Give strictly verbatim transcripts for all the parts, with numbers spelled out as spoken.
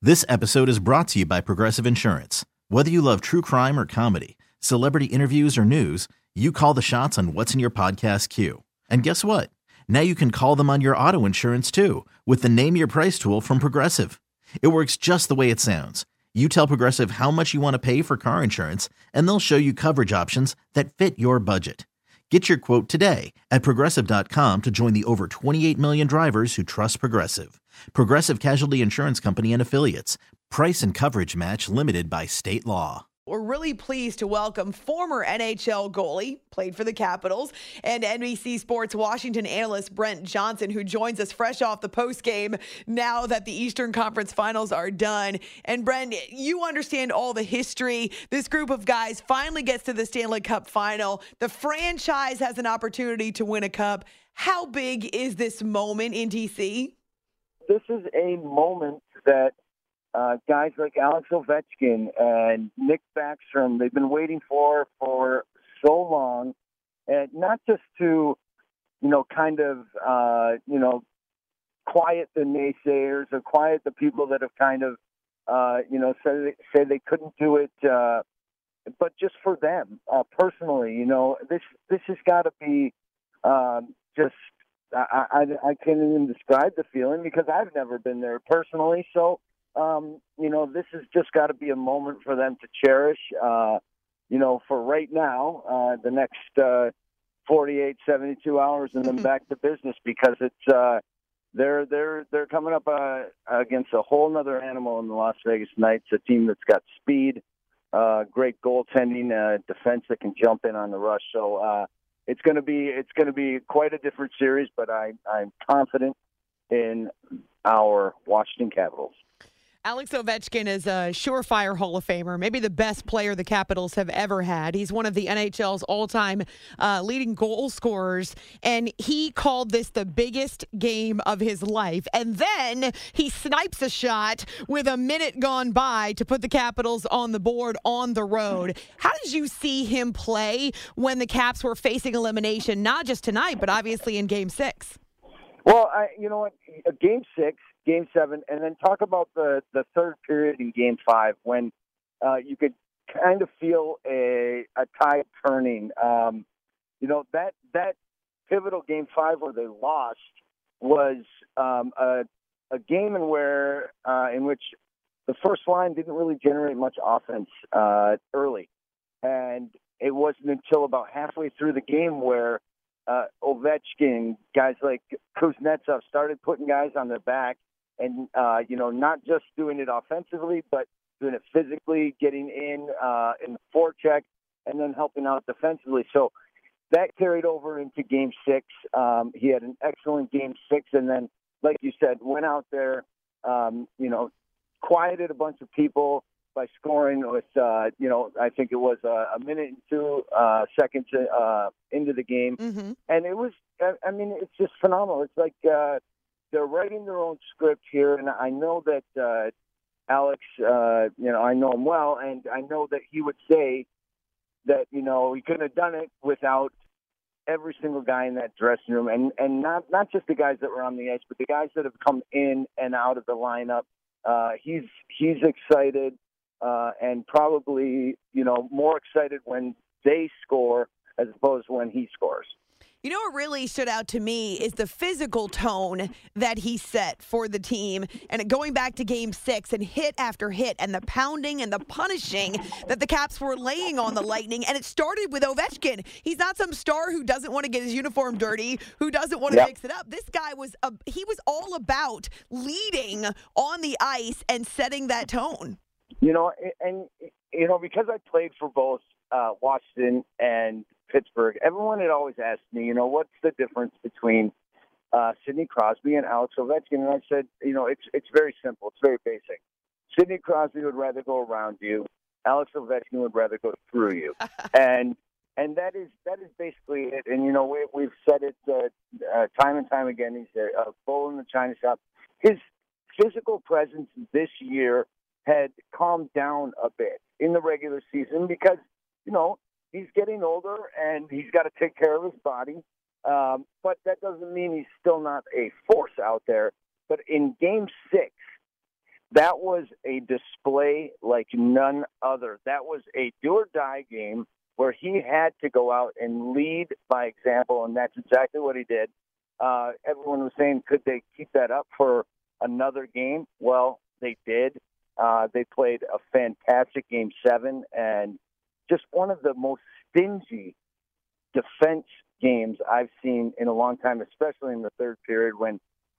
This episode is brought to you by Progressive Insurance. Whether you love true crime or comedy, celebrity interviews or news, you call the shots on what's in your podcast queue. And guess what? Now you can call them on your auto insurance too with the Name Your Price tool from Progressive. It works just the way it sounds. You tell Progressive how much you want to pay for car insurance, and they'll show you coverage options that fit your budget. Get your quote today at Progressive dot com to join the over twenty-eight million drivers who trust Progressive. Progressive Casualty Insurance Company and Affiliates. Price and coverage match limited by state law. We're really pleased to welcome former N H L goalie, played for the Capitals, and N B C Sports Washington analyst Brent Johnson, who joins us fresh off the postgame now that the Eastern Conference Finals are done. And Brent, you understand all the history. This group of guys finally gets to the Stanley Cup final. The franchise has an opportunity to win a cup. How big is this moment in D C? This is a moment that Uh, guys like Alex Ovechkin and Nick Backstrom, they've been waiting for for so long, and not just to, you know, kind of, uh, you know, quiet the naysayers or quiet the people that have kind of, uh, you know, said they, say they couldn't do it, uh, but just for them uh, personally, you know, this this has got to be um, just. I, I I can't even describe the feeling because I've never been there personally, so. Um, you know, this has just got to be a moment for them to cherish, uh, you know, for right now, uh, the next uh, forty-eight, seventy-two hours and then back to business because it's uh, they're they're they're coming up uh, against a whole other animal in the Las Vegas Knights, a team that's got speed, uh, great goaltending, uh, defense that can jump in on the rush. So uh, it's going to be it's going to be quite a different series, but I, I'm confident in our Washington Capitals. Alex Ovechkin is a surefire Hall of Famer, maybe the best player the Capitals have ever had. He's one of the N H L's all-time uh, leading goal scorers, and he called this the biggest game of his life. And then he snipes a shot with a minute gone by to put the Capitals on the board on the road. How did you see him play when the Caps were facing elimination, not just tonight, but obviously in Game six? Well, I, you know what, Game six, Game seven, and then talk about the, the third period in Game five when uh, you could kind of feel a, a tide turning. Um, you know, that that pivotal Game five where they lost was um, a, a game in where uh, in which the first line didn't really generate much offense uh, early, and it wasn't until about halfway through the game where uh, Ovechkin, guys like Kuznetsov started putting guys on their back. And, uh, you know, not just doing it offensively, but doing it physically, getting in uh, in the forecheck, and then helping out defensively. So that carried over into Game six. Um, he had an excellent Game six, and then, like you said, went out there, um, you know, quieted a bunch of people by scoring with, uh, you know, I think it was a, a minute and two uh, seconds uh, into the game. Mm-hmm. And it was, I, I mean, it's just phenomenal. It's like, uh, they're writing their own script here, and I know that uh, Alex, uh, you know, I know him well, and I know that he would say that, you know, he couldn't have done it without every single guy in that dressing room, and, and not, not just the guys that were on the ice, but the guys that have come in and out of the lineup. Uh, he's he's excited uh, and probably, you know, more excited when they score as opposed to when he scores. You know what really stood out to me is the physical tone that he set for the team. And going back to Game six and hit after hit and the pounding and the punishing that the Caps were laying on the Lightning. And it started with Ovechkin. He's not some star who doesn't want to get his uniform dirty, who doesn't want to yep. mix it up. This guy was, a, he was all about leading on the ice and setting that tone. You know, and, you know, because I played for both uh, Washington and Pittsburgh, everyone had always asked me, you know, what's the difference between uh, Sidney Crosby and Alex Ovechkin? And I said, you know, it's it's very simple. It's very basic. Sidney Crosby would rather go around you. Alex Ovechkin would rather go through you. and and that is that is basically it. And, you know, we, we've said it uh, uh, time and time again. He's a, a bull in the china shop. His physical presence this year had calmed down a bit in the regular season because, you know, he's getting older and he's got to take care of his body. Um, but that doesn't mean he's still not a force out there. But in Game six, that was a display like none other. That was a do-or-die game where he had to go out and lead by example, and that's exactly what he did. Uh, everyone was saying, could they keep that up for another game? Well, they did. Uh, they played a fantastic game seven, and just one of the most stingy defense games I've seen in a long time, especially in the third period when,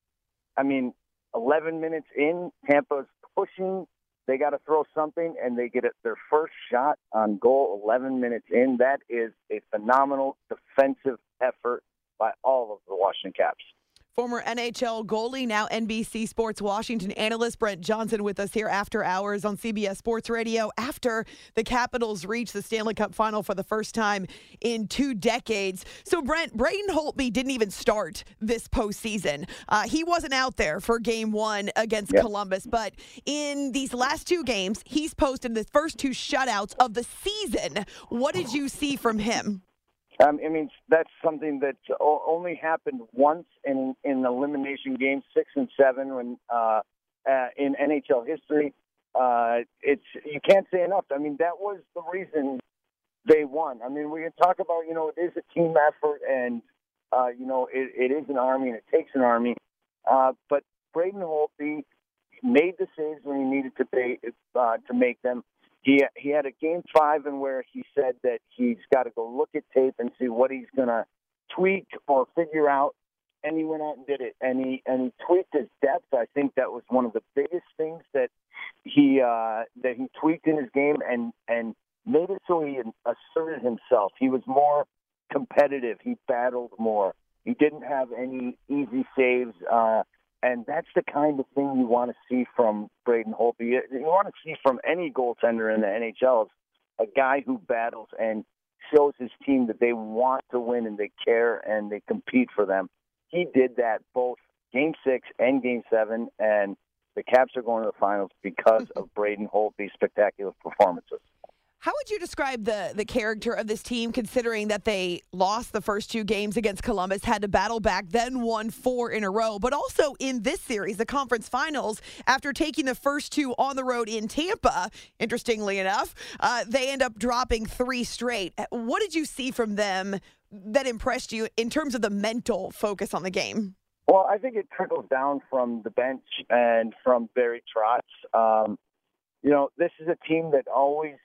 I mean, eleven minutes in, Tampa's pushing. They got to throw something, and they get it, their first shot on goal eleven minutes in. That is a phenomenal defensive effort by all of the Washington Caps. Former N H L goalie, now N B C Sports Washington analyst Brent Johnson with us here after hours on C B S Sports Radio after the Capitals reached the Stanley Cup final for the first time in two decades. So, Brent, Braden Holtby didn't even start this postseason. Uh, he wasn't out there for game one against yep. Columbus, but in these last two games, he's posted the first two shutouts of the season. What did you see from him? Um, I mean, that's something that only happened once in in elimination games six and seven when uh, uh, in N H L history. Uh, it's you can't say enough. I mean, that was the reason they won. I mean, we can talk about you know it is a team effort, and uh, you know it, it is an army, and it takes an army. Uh, but Braden Holtby made the saves when he needed to pay, uh, to make them. He he had a game five in where he said that he's got to go look at tape and see what he's going to tweak or figure out, and he went out and did it. And he and he tweaked his depth. I think that was one of the biggest things that he uh, that he tweaked in his game and and made it so he asserted himself. He was more competitive. He battled more. He didn't have any easy saves. Uh, And that's the kind of thing you want to see from Braden Holtby. You want to see from any goaltender in the N H L, a guy who battles and shows his team that they want to win and they care and they compete for them. He did that both Game six and Game seven, and the Caps are going to the finals because of Braden Holtby's spectacular performances. How would you describe the the character of this team, considering that they lost the first two games against Columbus, had to battle back, then won four in a row, but also in this series, the conference finals, after taking the first two on the road in Tampa, interestingly enough, uh, they end up dropping three straight. What did you see from them that impressed you in terms of the mental focus on the game? Well, I think it trickles down from the bench and from Barry Trotz. Um, you know, this is a team that always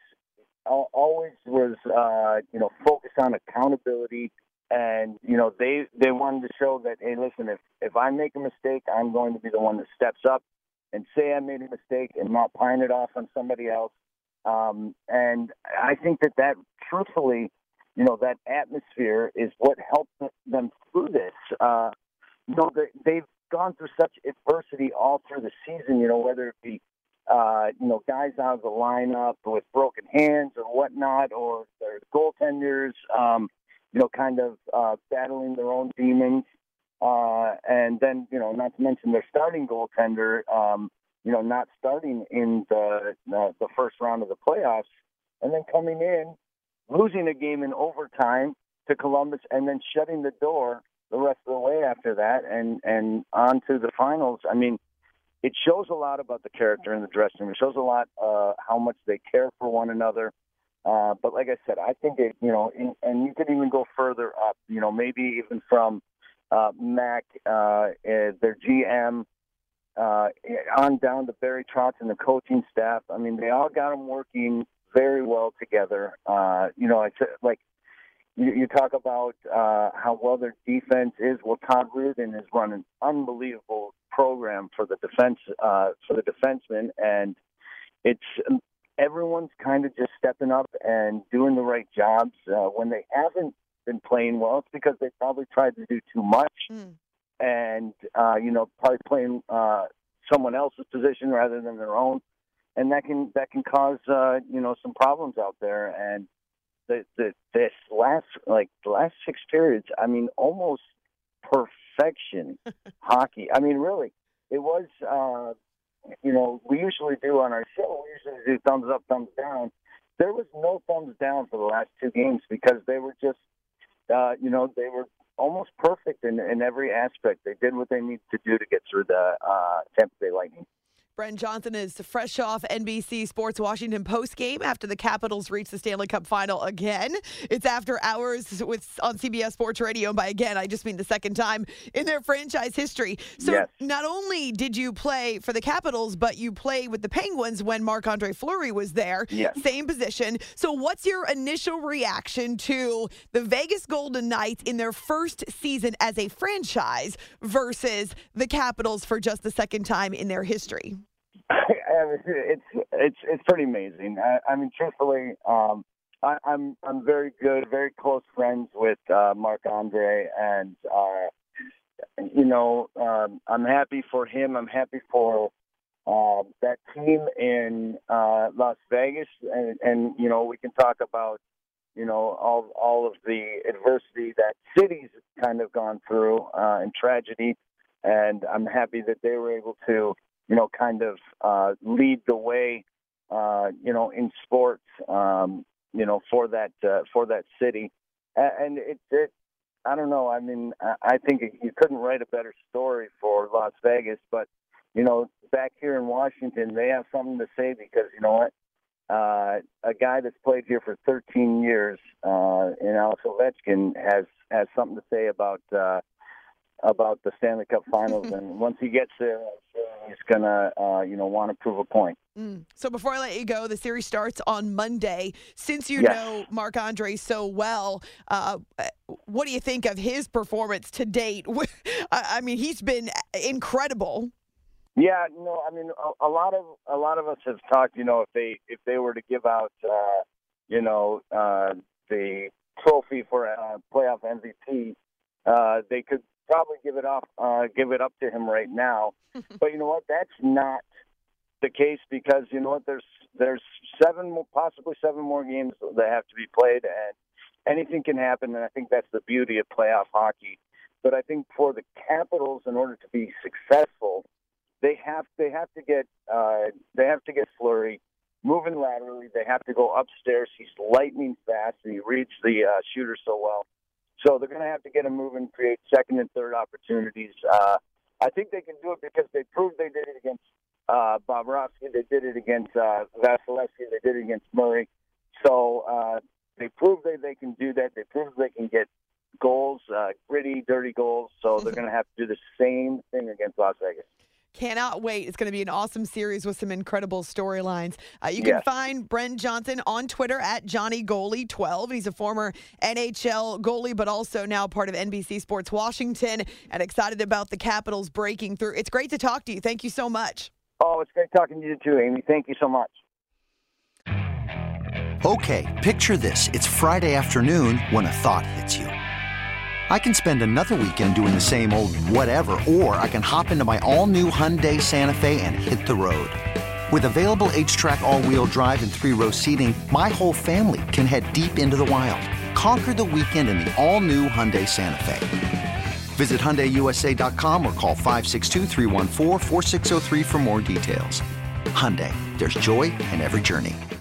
always was, uh, you know, focused on accountability. And, you know, they, they wanted to show that, hey, listen, if, if I make a mistake, I'm going to be the one that steps up and say I made a mistake and not pine it off on somebody else. Um, and I think that that, truthfully, you know, that atmosphere is what helped them through this. Uh, you know, they, they've gone through such adversity all through the season, you know, whether it be Uh, you know, guys out of the lineup with broken hands or whatnot, or their goaltenders, um, you know, kind of uh, battling their own demons. Uh, and then, you know, not to mention their starting goaltender, um, you know, not starting in the, uh, the first round of the playoffs, and then coming in, losing a game in overtime to Columbus, and then shutting the door the rest of the way after that, and, and on to the finals. I mean, it shows a lot about the character in the dressing room. It shows a lot uh, how much they care for one another. Uh, but like I said, I think it, you know, in, and you could even go further up, you know, maybe even from uh, Mac, uh, their G M, uh, on down to Barry Trotz and the coaching staff. I mean, they all got them working very well together. Uh, you know, it's like you, you talk about uh, how well their defense is. Well, Todd Reardon has run an unbelievable program for the defense, uh, for the defensemen, and it's um, everyone's kind of just stepping up and doing the right jobs. Uh, when they haven't been playing well, it's because they probably tried to do too much, mm. and uh, you know, probably playing uh, someone else's position rather than their own, and that can that can cause uh, you know some problems out there. And the, the this last like the last six periods, I mean, almost perfection hockey. I mean, really, it was, uh, you know, we usually do on our show, we usually do thumbs up, thumbs down. There was no thumbs down for the last two games because they were just, uh, you know, they were almost perfect in, in every aspect. They did what they needed to do to get through the uh, Tampa Bay Lightning. Brent Johnson is fresh off N B C Sports Washington postgame after the Capitals reached the Stanley Cup final again. It's after hours with on C B S Sports Radio. And by again, I just mean the second time in their franchise history. So yes. Not only did you play for the Capitals, but you played with the Penguins when Marc-Andre Fleury was there. Yes. Same position. So what's your initial reaction to the Vegas Golden Knights in their first season as a franchise versus the Capitals for just the second time in their history? It's it's it's pretty amazing. I, I mean, truthfully, um, I, I'm I'm very good, very close friends with uh, Marc-Andre, and uh, you know, um, I'm happy for him. I'm happy for uh, that team in uh, Las Vegas, and, and you know, we can talk about you know all all of the adversity that city's kind of gone through uh, and tragedy, and I'm happy that they were able to. you know, kind of uh, lead the way, uh, you know, in sports, um, you know, for that uh, for that city. And it, it, I don't know. I mean, I think you couldn't write a better story for Las Vegas. But, you know, back here in Washington, they have something to say because, you know what, uh, a guy that's played here for thirteen years, uh, in Alex Ovechkin, has has something to say about uh, about the Stanley Cup Finals. And once he gets there, he's going to, uh, you know, want to prove a point. Mm. So before I let you go, the series starts on Monday. Since you yes. know Marc-Andre so well, uh, what do you think of his performance to date? I mean, he's been incredible. Yeah, you know, I mean, a, a lot of a lot of us have talked. You know, if they if they were to give out, uh, you know, uh, the trophy for uh, playoff M V P, uh, they could probably give it up, uh, give it up to him right now. But you know what? That's not the case because you know what? There's there's seven, more, possibly seven more games that have to be played, and anything can happen. And I think that's the beauty of playoff hockey. But I think for the Capitals, in order to be successful, they have they have to get uh, they have to get Fleury moving laterally. They have to go upstairs. He's lightning fast, and he reads the uh, shooter so well. So they're going to have to get him moving, create second and third opportunities. Uh, I think they can do it because they proved they did it against uh, Bobrovsky. They did it against uh, Vasilevsky. They did it against Murray. So uh, they proved they, they can do that. They proved they can get goals, uh, gritty, dirty goals. So they're going to have to do the same thing against Las Vegas. Cannot wait. It's going to be an awesome series with some incredible storylines. Uh, you can yes. find Brent Johnson on Twitter at Johnny Goalie twelve. He's a former N H L goalie, but also now part of N B C Sports Washington, and excited about the Capitals breaking through. It's great to talk to you. Thank you so much. Oh, it's great talking to you too, Amy. Thank you so much. Okay, picture this. It's Friday afternoon when a thought hits you. I can spend another weekend doing the same old whatever, or I can hop into my all-new Hyundai Santa Fe and hit the road. With available H-Track all-wheel drive and three-row seating, my whole family can head deep into the wild. Conquer the weekend in the all-new Hyundai Santa Fe. Visit Hyundai U S A dot com or call five six two, three one four, four six zero three for more details. Hyundai, there's joy in every journey.